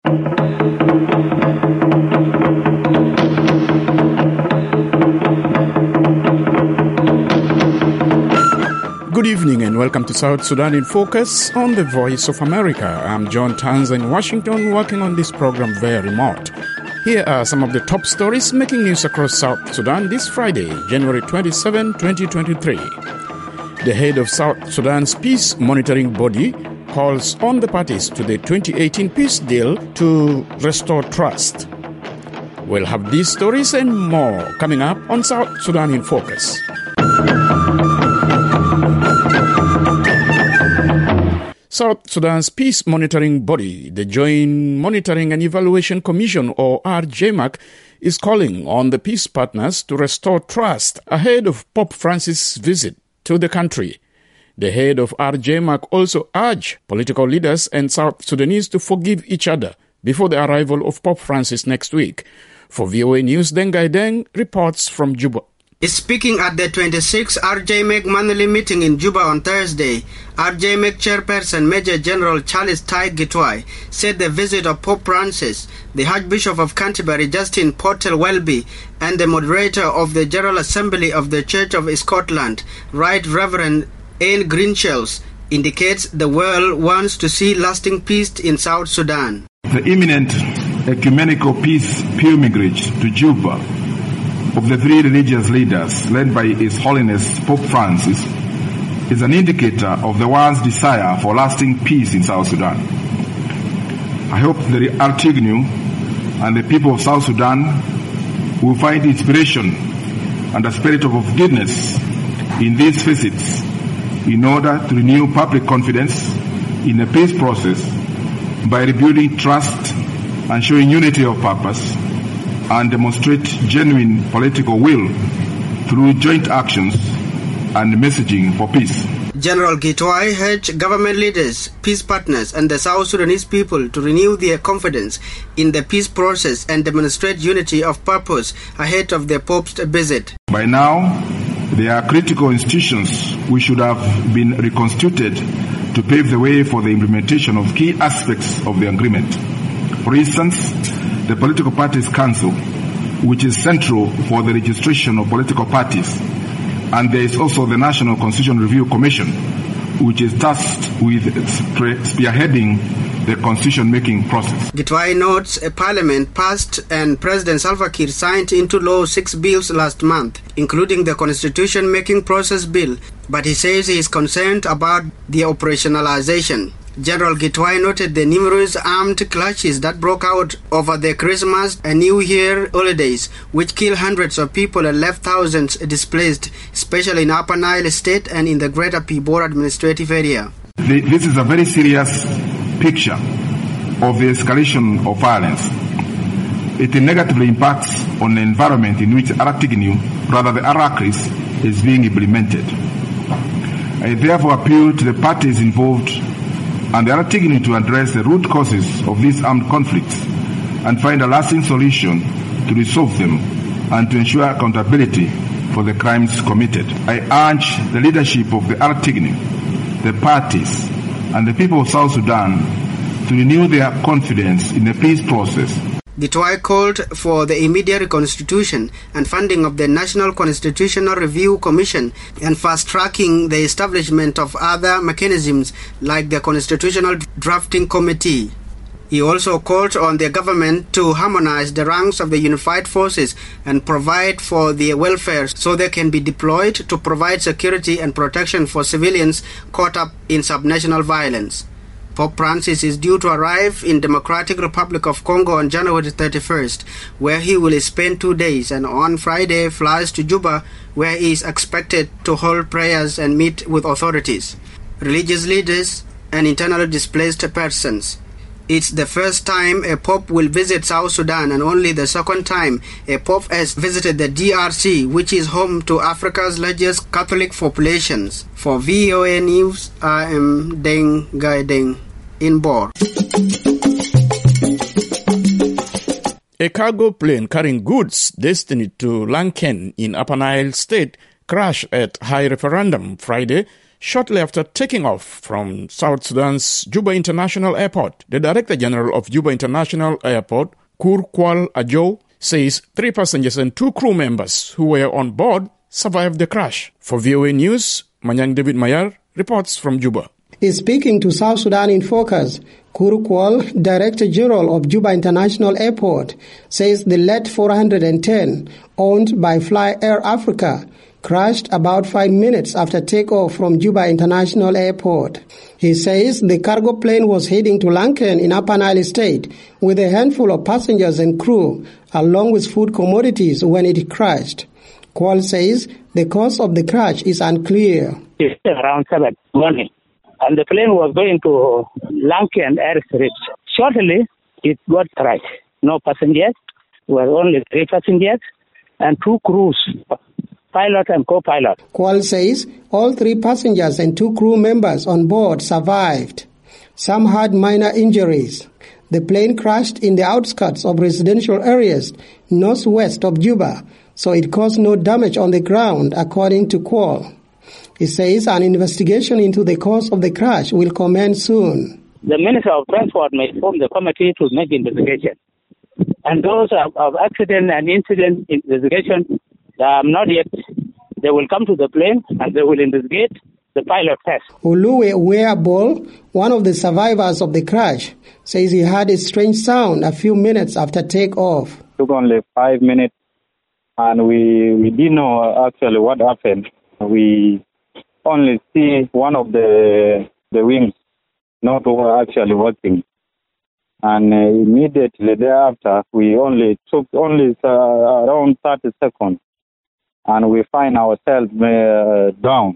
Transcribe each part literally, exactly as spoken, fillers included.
Good evening and welcome to South Sudan in Focus on the Voice of America. I'm John Tanza in Washington, working on this program via remote. Here are some of the top stories making news across South Sudan this Friday, January twenty-seventh, twenty twenty-three. The head of South Sudan's peace monitoring body calls on the parties to the twenty eighteen peace deal to restore trust. We'll have these stories and more coming up on South Sudan in Focus. South Sudan's peace monitoring body, the Joint Monitoring and Evaluation Commission, or R J M A C, is calling on the peace partners to restore trust ahead of Pope Francis' visit to the country. The head of R J M A C also urged political leaders and South Sudanese to forgive each other before the arrival of Pope Francis next week. For V O A News, Dengai Deng reports from Juba. Speaking at the twenty-sixth R J M A C monthly meeting in Juba on Thursday, R J M A C chairperson Major General Charles Tai Gitwai said the visit of Pope Francis, the Archbishop of Canterbury Justin Portal Welby, and the moderator of the General Assembly of the Church of Scotland, Right Reverend Ian Greenshells, indicates the world wants to see lasting peace in South Sudan. The imminent ecumenical peace pilgrimage to Juba of the three religious leaders led by His Holiness Pope Francis is an indicator of the world's desire for lasting peace in South Sudan. I hope the Artignu and the people of South Sudan will find inspiration and a spirit of forgiveness in these visits in order to renew public confidence in the peace process by rebuilding trust and showing unity of purpose, and demonstrate genuine political will through joint actions and messaging for peace. General Gitwai urged government leaders, peace partners, and the South Sudanese people to renew their confidence in the peace process and demonstrate unity of purpose ahead of the Pope's visit. By now, there are critical institutions which should have been reconstituted to pave the way for the implementation of key aspects of the agreement. For instance, the Political Parties Council, which is central for the registration of political parties, and there is also the National Constitution Review Commission, which is tasked with spearheading the constitution-making process. Gitwai notes a parliament passed and President Salva Kiir signed into law six bills last month, including the constitution-making process bill, but he says he is concerned about the operationalization. General Gitwai noted the numerous armed clashes that broke out over the Christmas and New Year holidays, which killed hundreds of people and left thousands displaced, especially in Upper Nile State and in the Greater Pibor administrative area. This is a very serious picture of the escalation of violence. It negatively impacts on the environment in which Aratignu, rather the Arakris, is being implemented. I therefore appeal to the parties involved and they are taking to address the root causes of these armed conflicts and find a lasting solution to resolve them and to ensure accountability for the crimes committed. I urge the leadership of the Artigny, the parties, and the people of South Sudan to renew their confidence in the peace process. Gitwai called for the immediate reconstitution and funding of the National Constitutional Review Commission and fast-tracking the establishment of other mechanisms like the Constitutional Drafting Committee. He also called on the government to harmonize the ranks of the unified forces and provide for their welfare so they can be deployed to provide security and protection for civilians caught up in subnational violence. Pope Francis is due to arrive in Democratic Republic of Congo on January thirty-first, where he will spend two days, and on Friday flies to Juba, where he is expected to hold prayers and meet with authorities, religious leaders, and internally displaced persons. It's the first time a pope will visit South Sudan and only the second time a pope has visited the D R C, which is home to Africa's largest Catholic populations. For V O A News, I am Deng Gai Deng in Bor. A cargo plane carrying goods destined to Lanken in Upper Nile State crashed at High Referendum Friday, shortly after taking off from South Sudan's Juba International Airport. The Director General of Juba International Airport, Kur Kwal Ajow, says three passengers and two crew members who were on board survived the crash. For V O A News, Manyang David Mayar reports from Juba. Is speaking to South Sudan in Focus, Kur Kwal, Director General of Juba International Airport, says the L E T four hundred ten, owned by Fly Air Africa, crashed about five minutes after takeoff from Juba International Airport. He says the cargo plane was heading to Lankan in Upper Nile State with a handful of passengers and crew, along with food commodities when it crashed. Kwal says the cause of the crash is unclear. It's around seven morning, and the plane was going to Lankan airstrip. Shortly, it got crashed. No passengers, were only three passengers and two crews, pilot and co-pilot. Kwal says all three passengers and two crew members on board survived. Some had minor injuries. The plane crashed in the outskirts of residential areas northwest of Juba, so it caused no damage on the ground, according to Kwal. He says an investigation into the cause of the crash will commence soon. The Minister of Transport may form the committee to make investigation. And those of, of accident and incident investigation, um, not yet, they will come to the plane and they will investigate the pilot test. Oluwe Weabol, one of the survivors of the crash, says he heard a strange sound a few minutes after takeoff. It took only five minutes and we, we didn't know actually what happened. We only see one of the the wings not actually working. And uh, immediately thereafter, we only took only uh, around thirty seconds and we find ourselves uh, down.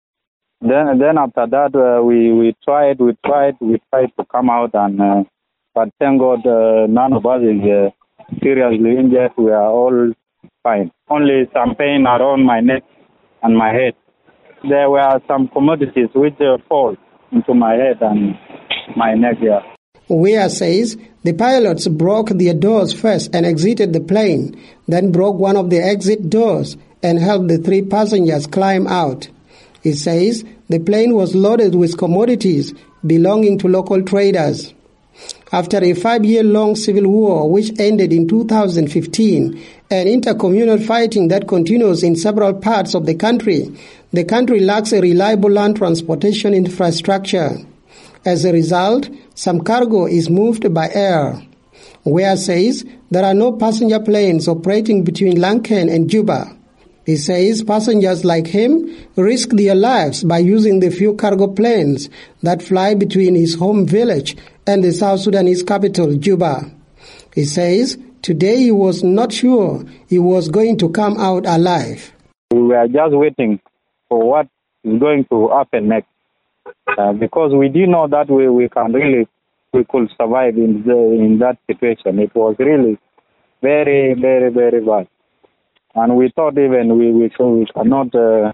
Then then after that, uh, we, we tried, we tried, we tried to come out, and uh, but thank God uh, none of us is uh, seriously injured. We are all fine. Only some pain around my neck and my head. There were some commodities which uh, fall into my head and my neck here. Weah says the pilots broke their doors first and exited the plane, then broke one of the exit doors and helped the three passengers climb out. He says the plane was loaded with commodities belonging to local traders. After a five-year-long civil war which ended in two thousand fifteen and intercommunal fighting that continues in several parts of the country, the country lacks a reliable land transportation infrastructure. As a result, some cargo is moved by air. Weah says there are no passenger planes operating between Lankan and Juba. He says passengers like him risk their lives by using the few cargo planes that fly between his home village and the South Sudanese capital, Juba. He says today he was not sure he was going to come out alive. We were just waiting for what is going to happen next, uh, because we didn't know that we, we can really, we could survive in the, in that situation. It was really very, very, very bad. And we thought even we, we, we cannot uh,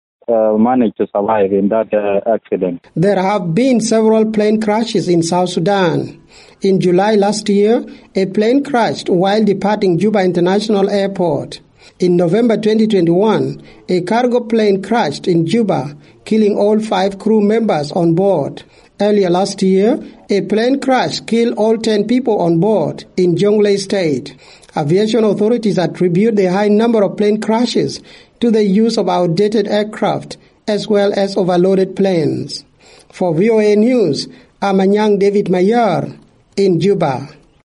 uh, manage to survive in that uh, accident. There have been several plane crashes in South Sudan. In July last year, a plane crashed while departing Juba International Airport. In November twenty twenty-one, a cargo plane crashed in Juba, killing all five crew members on board. Earlier last year, a plane crash killed all ten people on board in Jonglei State. Aviation authorities attribute the high number of plane crashes to the use of outdated aircraft as well as overloaded planes. For V O A News, I'm Manyang David Mayar in Juba.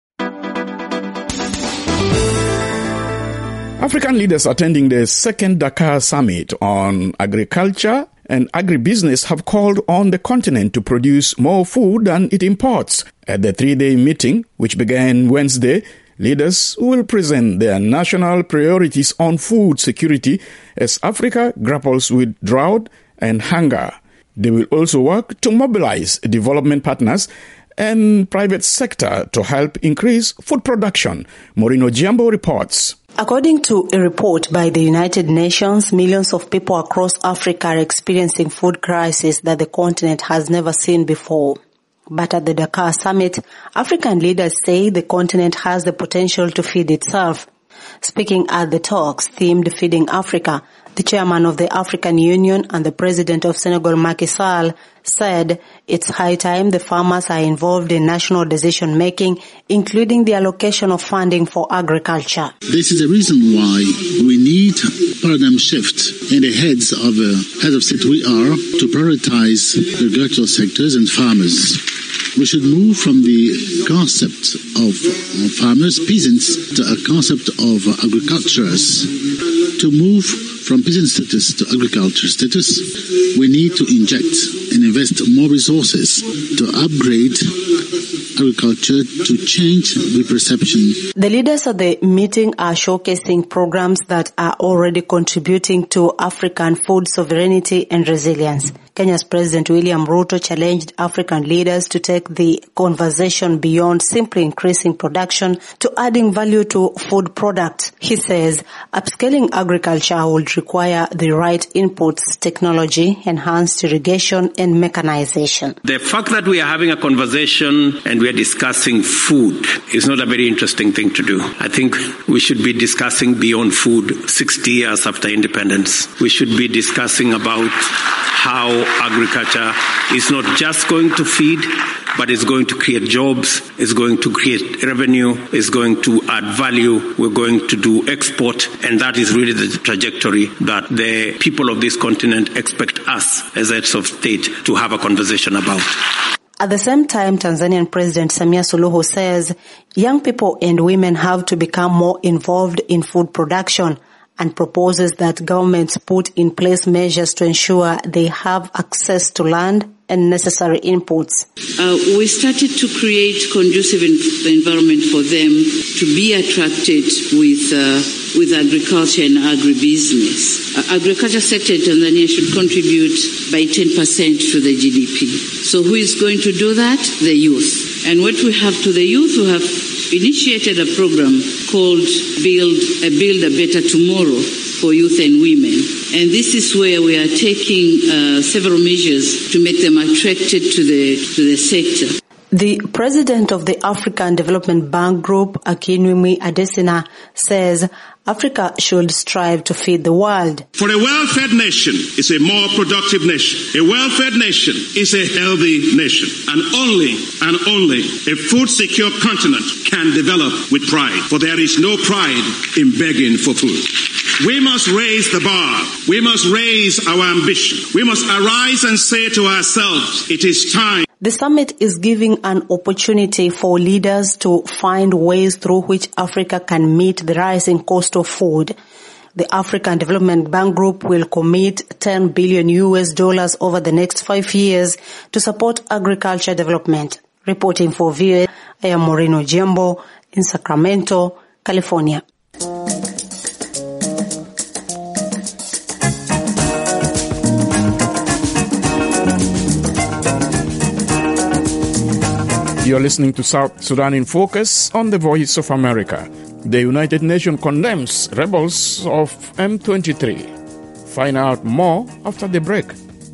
African leaders attending the second Dakar Summit on Agriculture and Agribusiness have called on the continent to produce more food than it imports. At the three-day meeting, which began Wednesday, leaders will present their national priorities on food security as Africa grapples with drought and hunger. They will also work to mobilize development partners and private sector to help increase food production. Morino Giambo reports. According to a report by the United Nations, millions of people across Africa are experiencing food crisis that the continent has never seen before. But at the Dakar Summit, African leaders say the continent has the potential to feed itself. Speaking at the talks themed Feeding Africa, The chairman of the African Union and the president of Senegal, Macky Sall, said it's high time the farmers are involved in national decision-making, including the allocation of funding for agriculture. This is the reason why we need paradigm shift in the heads of uh, heads of state we are to prioritize the agricultural sectors and farmers. We should move from the concept of farmers, peasants, to a concept of agriculturists. To move from peasant status to agriculture status, we need to inject and invest more resources to upgrade agriculture, to change the perception. The leaders at the meeting are showcasing programs that are already contributing to African food sovereignty and resilience. Kenya's President William Ruto challenged African leaders to take the conversation beyond simply increasing production to adding value to food products. He says upscaling agriculture would require the right inputs, technology, enhanced irrigation and mechanization. The fact that we are having a conversation and we are discussing food is not a very interesting thing to do. I think we should be discussing beyond food sixty years after independence. We should be discussing about how agriculture is not just going to feed, but it's going to create jobs, it's going to create revenue, it's going to add value, we're going to do export, and that is really the trajectory that the people of this continent expect us as heads of state to have a conversation about. At the same time, Tanzanian President Samia Suluhu says young people and women have to become more involved in food production, and proposes that governments put in place measures to ensure they have access to land and necessary inputs. Uh, we started to create conducive environment for them to be attracted with uh, with agriculture and agribusiness. Uh, agriculture sector in Tanzania should contribute by ten percent to the G D P. So who is going to do that? The youth. And what we have to the youth, we have initiated a program called Build a Build a Better Tomorrow for youth and women. And this is where we are taking uh, several measures to make them attracted to the to the sector. The president of the African Development Bank Group, Akinwumi Adesina, says Africa should strive to feed the world. For a well-fed nation is a more productive nation. A well-fed nation is a healthy nation. And only, and only a food-secure continent can develop with pride. For there is no pride in begging for food. We must raise the bar. We must raise our ambition. We must arise and say to ourselves, it is time. The summit is giving an opportunity for leaders to find ways through which Africa can meet the rising cost of food. The African Development Bank Group will commit ten billion U S dollars over the next five years to support agriculture development. Reporting for V O A, I am Moreno Jembo in Sacramento, California. You're listening to South Sudan in Focus on the Voice of America. The United Nations condemns rebels of M twenty-three. Find out more after the break.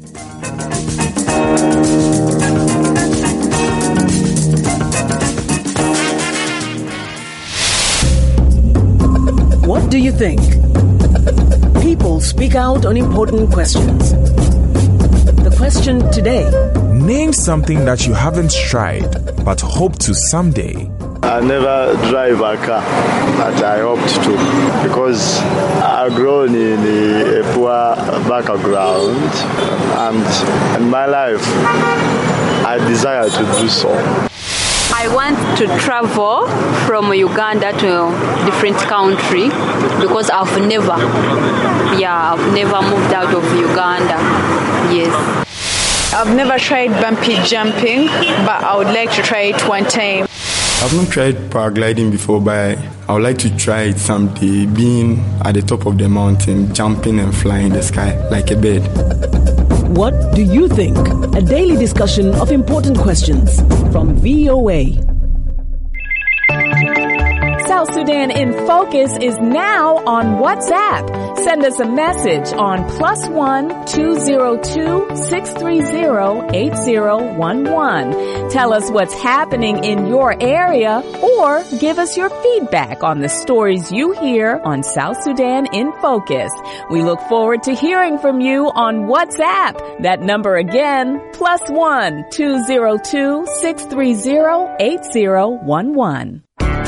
What do you think? People speak out on important questions. The question today: name something that you haven't tried but hope to someday. I never drive a car, but I hoped to, because I've grown in a poor background, and in my life, I desire to do so. I want to travel from Uganda to a different country because I've never, yeah, I've never moved out of Uganda. Yes. I've never tried bumpy jumping, but I would like to try it one time. I've not tried paragliding before, but I would like to try it someday, being at the top of the mountain, jumping and flying in the sky like a bird. What do you think? A daily discussion of important questions from V O A. South Sudan in Focus is now on WhatsApp. Send us a message on plus one two zero two six three zero eight zero one one. Tell us what's happening in your area or give us your feedback on the stories you hear on South Sudan in Focus. We look forward to hearing from you on WhatsApp. That number again, plus one two zero two six three zero eight zero one one.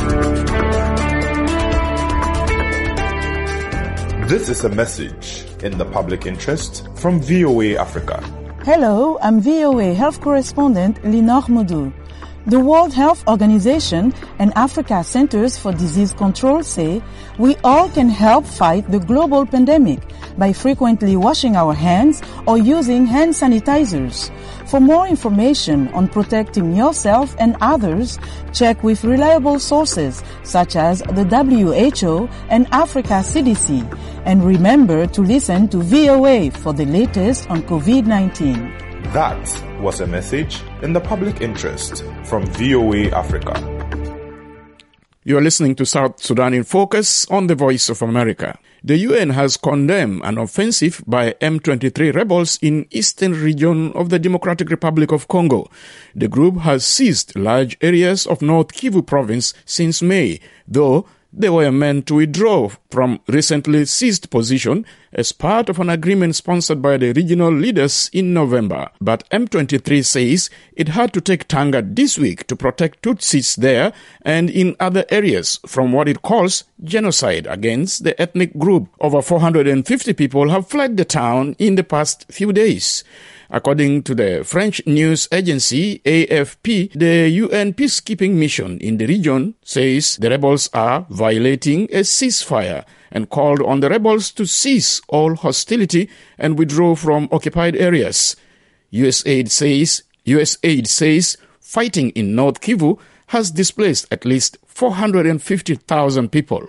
This is a message in the public interest from V O A Africa. Hello, I'm V O A Health Correspondent Linor Moudou. The World Health Organization and Africa Centers for Disease Control say we all can help fight the global pandemic by frequently washing our hands or using hand sanitizers. For more information on protecting yourself and others, check with reliable sources such as the W H O and Africa C D C. And remember to listen to V O A for the latest on COVID nineteen. That was a message in the public interest from V O A Africa. You are listening to South Sudan in Focus on the Voice of America. The U N has condemned an offensive by M twenty-three rebels in eastern region of the Democratic Republic of Congo. The group has seized large areas of North Kivu province since May, though they were meant to withdraw from recently seized position as part of an agreement sponsored by the regional leaders in November. But M twenty-three says it had to take Tanga this week to protect Tutsis there and in other areas from what it calls genocide against the ethnic group. Over four hundred fifty people have fled the town in the past few days. According to the French news agency A F P, the U N peacekeeping mission in the region says the rebels are violating a ceasefire and called on the rebels to cease all hostility and withdraw from occupied areas. U S A I D says, U S A I D says fighting in North Kivu has displaced at least four hundred fifty thousand people.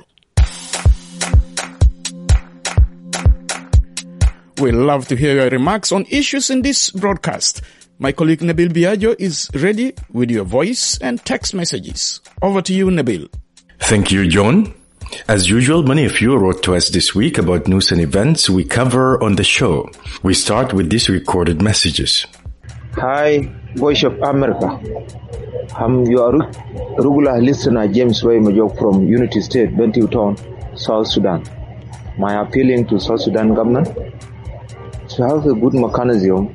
We'd love to hear your remarks on issues in this broadcast. My colleague Nabil Biagio is ready with your voice and text messages. Over to you, Nabil. Thank you, John. As usual, many of you wrote to us this week about news and events we cover on the show. We start with these recorded messages. Hi, Voice of America. I'm your regular listener, James Way Majok from Unity State, Bentiu Town, South Sudan. My appealing to South Sudan government to have a good mechanism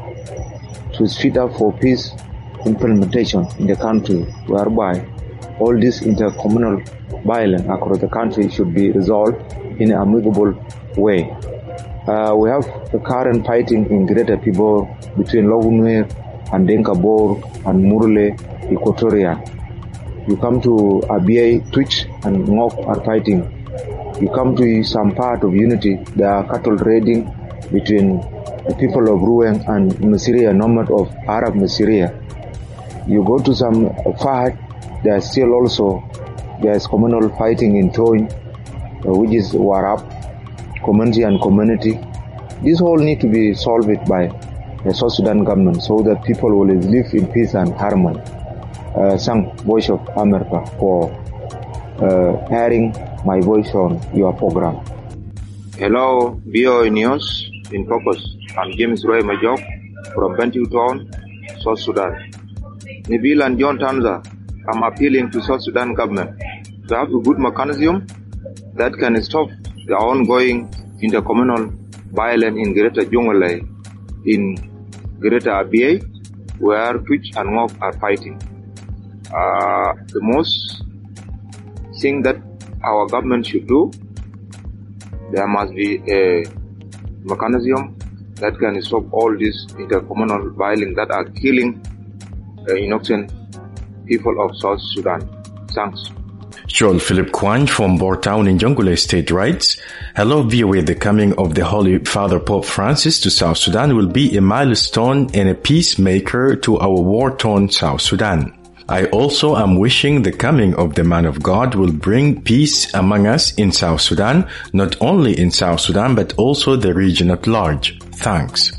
to speed up for peace implementation in the country, whereby all this intercommunal violence across the country should be resolved in an amicable way. Uh, we have the current fighting in Greater Pibor between Logunwer and Denkabor and Murle, Equatoria. You come to Abia, Twitch and Ngok are fighting. You come to some part of Unity, there are cattle raiding between the people of Ruang and Masiria, nomad of Arab Masiria. You go to some Fahad, there is still also, there is communal fighting in Toin, uh, which is Warab, community and community. This all need to be solved by the South Sudan government so that people will live in peace and harmony. Uh, thank Voice of America for uh, airing my voice on your program. Hello, V O A News in Focus. I'm James Roy Majok from Bentiu Town, South Sudan. Nabil and John Tanza, I'm appealing to South Sudan government to have a good mechanism that can stop the ongoing intercommunal violence in Greater Jonglei, in Greater Abia, where Twitch and Ngok are fighting. Uh, the most thing that our government should do, there must be a mechanism that can stop all this intercommunal violence that are killing uh, innocent people of South Sudan. Thanks. Joel Philip Kwan from Bourtown in Jonglei State writes, Hello V O A, the coming of the Holy Father Pope Francis to South Sudan will be a milestone and a peacemaker to our war-torn South Sudan. I also am wishing the coming of the man of God will bring peace among us in South Sudan, not only in South Sudan, but also the region at large. Thanks.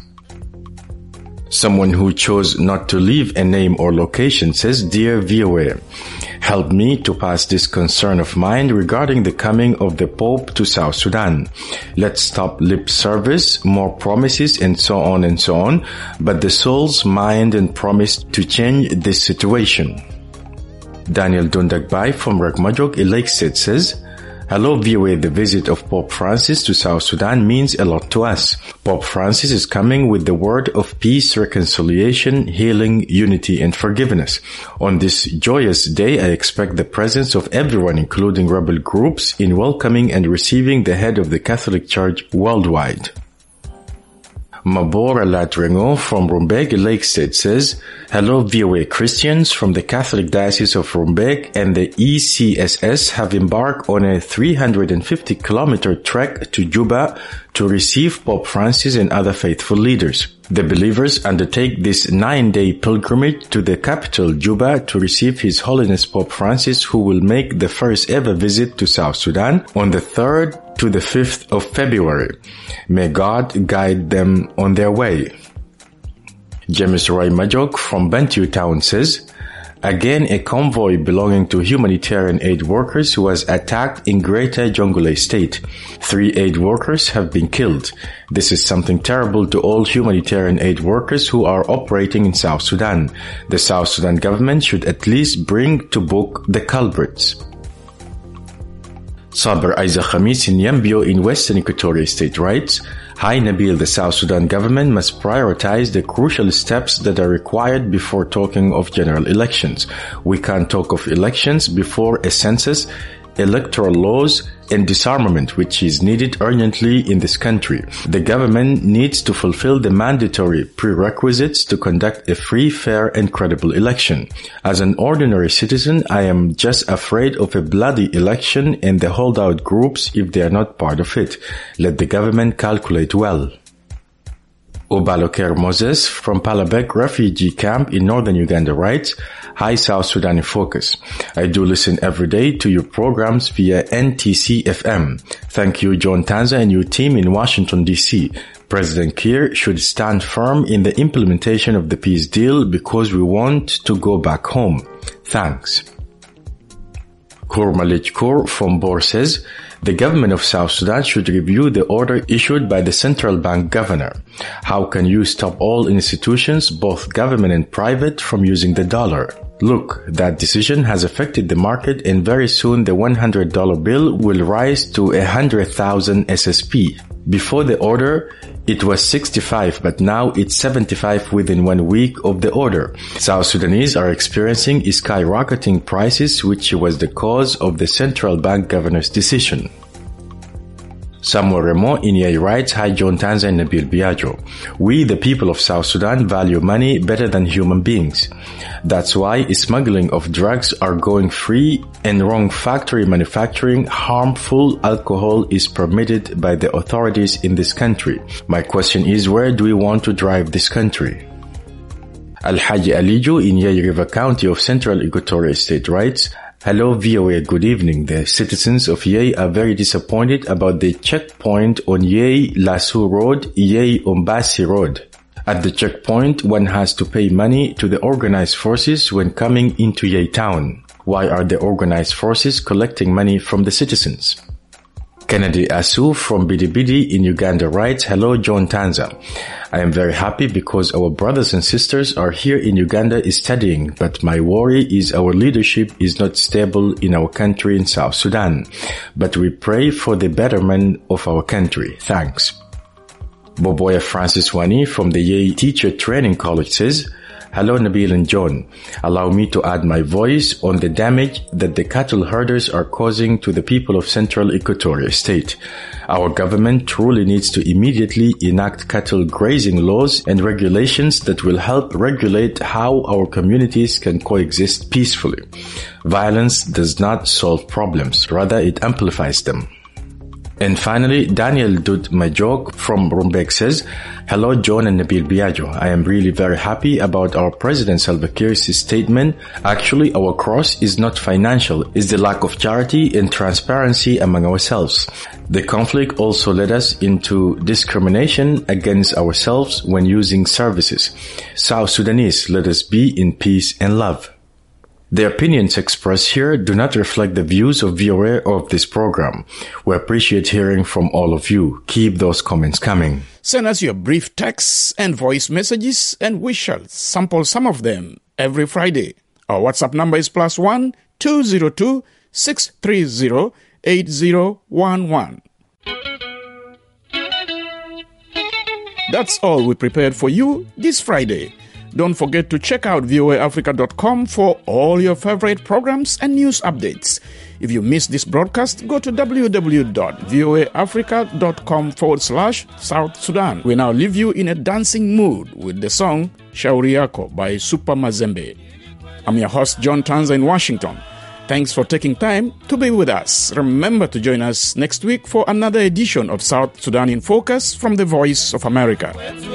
Someone who chose not to leave a name or location says, Dear V O A, Help me to pass this concern of mine regarding the coming of the Pope to South Sudan. Let's stop lip service, more promises, and so on and so on, but the soul's mind and promise to change this situation. Daniel Dundagbai from Rekmajok, Lake State says, Hello V O A, the visit of Pope Francis to South Sudan means a lot to us. Pope Francis is coming with the word of peace, reconciliation, healing, unity, and forgiveness. On this joyous day, I expect the presence of everyone, including rebel groups, in welcoming and receiving the head of the Catholic Church worldwide. Mabora Latrengo from Rumbek, Lake State says, Hello V O A, Christians from the Catholic Diocese of Rumbek and the E C S S have embarked on a three hundred fifty kilometer trek to Juba to receive Pope Francis and other faithful leaders. The believers undertake this nine-day pilgrimage to the capital, Juba, to receive His Holiness Pope Francis, who will make the first ever visit to South Sudan on the third to the fifth of February. May God guide them on their way. James Roy Majok from Bantu Town says, Again, a convoy belonging to humanitarian aid workers was attacked in Greater Jonglei State. Three aid workers have been killed. This is something terrible to all humanitarian aid workers who are operating in South Sudan. The South Sudan government should at least bring to book the culprits. Saber Isa Khamis in Yambio in Western Equatoria State writes, Hi Nabil, the South Sudan government must prioritize the crucial steps that are required before talking of general elections. We can't talk of elections before a census, electoral laws, and disarmament, which is needed urgently in this country. The government needs to fulfill the mandatory prerequisites to conduct a free, fair, and credible election. As an ordinary citizen, I am just afraid of a bloody election and the holdout groups if they are not part of it. Let the government calculate well. Obaloker Moses from Palabek refugee camp in northern Uganda writes, Hi South Sudan in Focus. I do listen every day to your programs via N T C F M. Thank you, John Tanza and your team in Washington, D C. President Kiir should stand firm in the implementation of the peace deal because we want to go back home. Thanks. Kurmalik Kur from Bor says, the government of South Sudan should review the order issued by the central bank governor. How can you stop all institutions, both government and private, from using the dollar? Look, that decision has affected the market and very soon the one hundred dollar bill will rise to one hundred thousand S S P. Before the order, it was sixty-five, but now it's seventy-five within one week of the order. South Sudanese are experiencing skyrocketing prices, which was the cause of the central bank governor's decision. Samuel Remo Inyai writes, Hi John Tanza and Nabil Biagio. We, the people of South Sudan, value money better than human beings. That's why smuggling of drugs are going free and wrong factory manufacturing harmful alcohol is permitted by the authorities in this country. My question is, where do we want to drive this country? Al-Haji Alijo in Yei River County of Central Equatoria State writes, Hello V O A, good evening. The citizens of Yei are very disappointed about the checkpoint on Yei Lasu Road, Yei Umbasi Road. At the checkpoint, one has to pay money to the organized forces when coming into Yei town. Why are the organized forces collecting money from the citizens? Kennedy Asu from Bidibidi in Uganda writes, Hello John Tanza. I am very happy because our brothers and sisters are here in Uganda studying, but my worry is our leadership is not stable in our country in South Sudan. But we pray for the betterment of our country. Thanks. Boboya Francis Wani from the Yei Teacher Training College says, Hello Nabil and John. Allow me to add my voice on the damage that the cattle herders are causing to the people of Central Equatoria State. Our government truly needs to immediately enact cattle grazing laws and regulations that will help regulate how our communities can coexist peacefully. Violence does not solve problems, rather it amplifies them. And finally, Daniel Dud Majok from Rumbek says, Hello John and Nabil Biagio. I am really very happy about our President Salva Kiir's statement. Actually, our cross is not financial, it's the lack of charity and transparency among ourselves. The conflict also led us into discrimination against ourselves when using services. South Sudanese, let us be in peace and love. The opinions expressed here do not reflect the views of V O A or of this program. We appreciate hearing from all of you. Keep those comments coming. Send us your brief texts and voice messages, and we shall sample some of them every Friday. Our WhatsApp number is plus one two zero two six three zero eight zero one one. That's all we prepared for you this Friday. Don't forget to check out V O A Africa dot com for all your favorite programs and news updates. If you missed this broadcast, go to w w w dot v o a africa dot com forward slash South Sudan. We now leave you in a dancing mood with the song Shauri Yako by Super Mazembe. I'm your host, John Tanza in Washington. Thanks for taking time to be with us. Remember to join us next week for another edition of South Sudan in Focus from the Voice of America.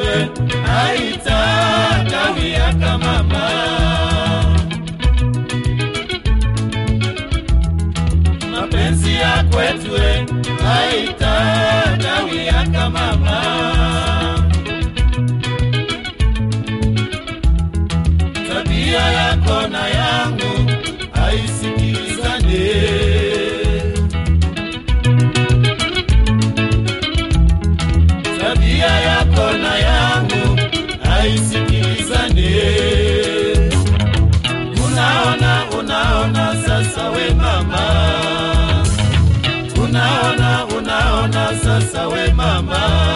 Tabia yako na yangu haisikilizane. Tabia yako na yangu haisikilizane. Unaona, unaona sasa we mama. Unaona, unaona sasa we mama.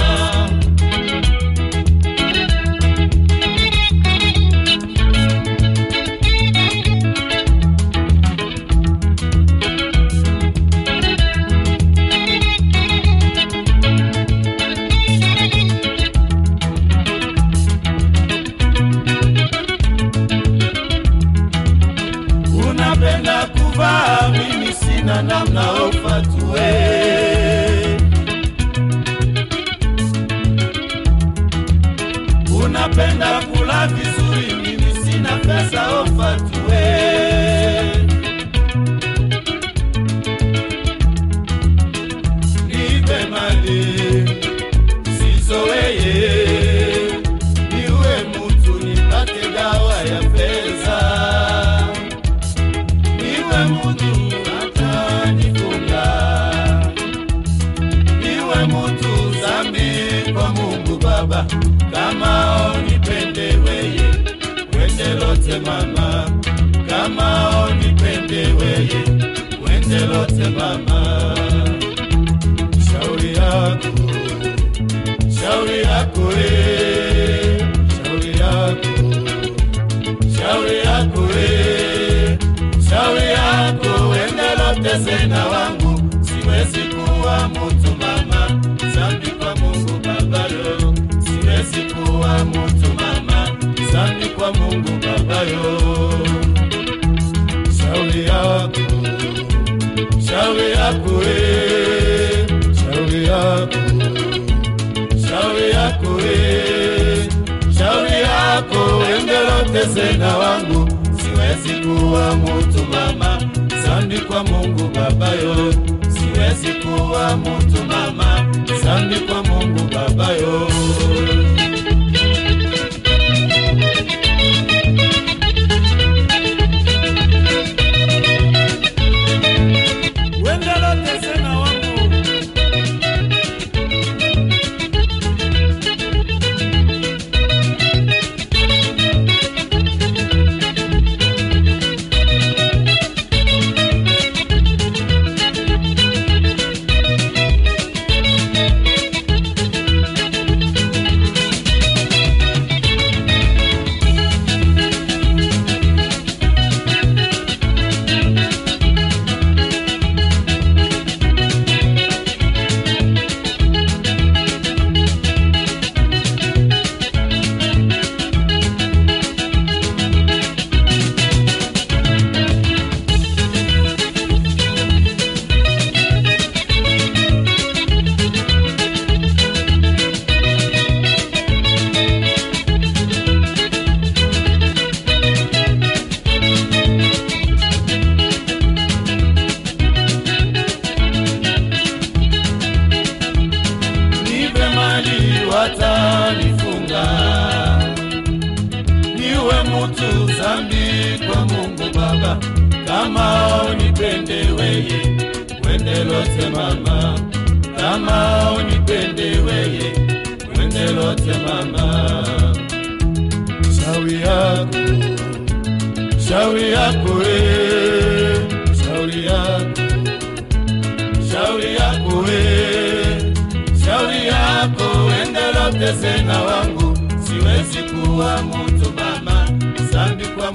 Unapenda kuvaa, mimi sina namna ufatue. Unapenda kula vizuri, mimi sina pesa ufatue. Nipe mali sizoweye, niwe mtu nipate dawa ya pesa. Niwe mtu hata nifunga, niwe mtu zambi kwa Mungu Baba. Kama onipende weye, wende lote mama. Kama onipende weye, wende lote mama. Shauri yako, shauri yako we, shauri yako, shauri yako we, shauri yako wende lote sena wangu. Siwezi kuwa mtu mama, zambi kwa Mungu Baba yo. Siwezi kuwa mtu mama, zambi kwa Mungu Baba yo. Shauri yako, shauri yako we, shauri yako, shauri yako we, shauri yako wende lote sena wangu. Siwezi kuwa mtu mama, zambi kwa Mungu Baba yo. Siwezi kuwa mtu mama, zambi kwa Mungu Baba yo. Kama unipende weye, wende lote mama. Kama unipende weye, wende lote mama. Shauri yako, shauri yako we, shauri yako, shauri yako we, shauri yako wende lote sena wangu. Siwezi kuwa mtu mama, zambi kwa